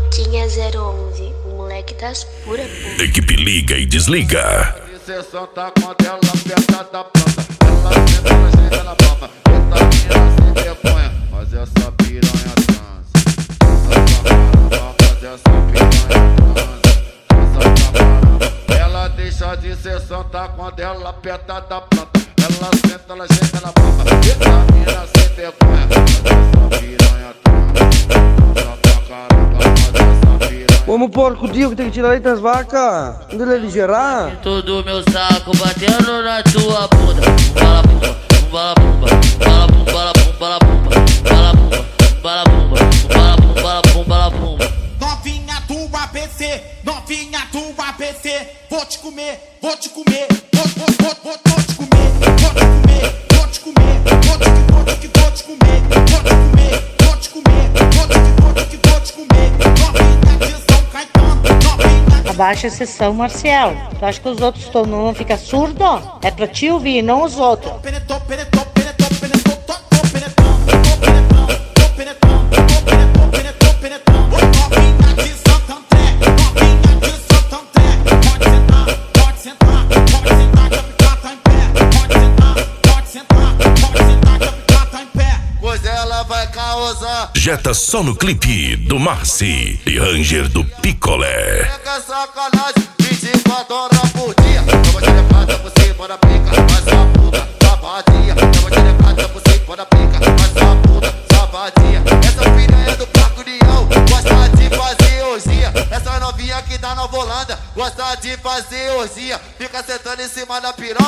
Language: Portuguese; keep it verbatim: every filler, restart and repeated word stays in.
Jetinha zero onze, o moleque das pura pura. Equipe liga e desliga. Sessão tá com a tela apertada da planta. Ela senta, ela chega na palma. Essa mina sem vergonha, mas essa piranha transa. Essa caramba, mas essa piranha transa. Essa caramba, ela deixa de sessão, tá com a dela apertada da planta. Ela senta, ela chega na palma. Essa mina sem vergonha, mas essa piranha transa. Essa caramba, mas essa piranha. Vamos porco Dio que tem que tirar leite das vacas. Onde ele aligerar? Todo meu saco batendo na tua bunda. Bala bumba, bala bumba, bala bumba, bala bumba, bala bumba, bala bumba, bala bumba, bala bumba, bala bumba. Novinha do A B C, novinha do A B C, vou te comer, vou te comer, vou, vou, vou, vou, vou te comer, vou te comer, vou te comer, vou te que vou te que vou te comer, vou te comer, vou te comer, vou te que vou te que vou te comer. Novinha de São Caetano, novinha. Abaixa a sessão, Marcelo. Tu acha que os outros tão, não ficam surdo? É pra te ouvir, não os outros. Penetrou, penetrou, penetrou, penetrou, tô, tô penetrando, tô penetrando, tô penetrando, tô penetrou, penetrou, penetrando. Novinha de Santo André, novinha de Santo André. Pode sentar, pode sentar, pode sentar, que a pica tá em pé. Pode sentar, pode sentar, pode sentar, que a pica tá em pé. Pois ela vai causar. Jetta só no clipe do Marci e Ranger do Picolé. Pega sacanagem, vinte e quatro horas por dia. Tava de lecada, você bora pica, faz a puta, sabadia. Tava de lecada, você bora pica, faz a puta, sabadia. Essa filha é do Placo Leão, gosta de fazer orgia. Essa novinha que dá na volanda, gosta de fazer orgia. Fica sentando em cima da piranha.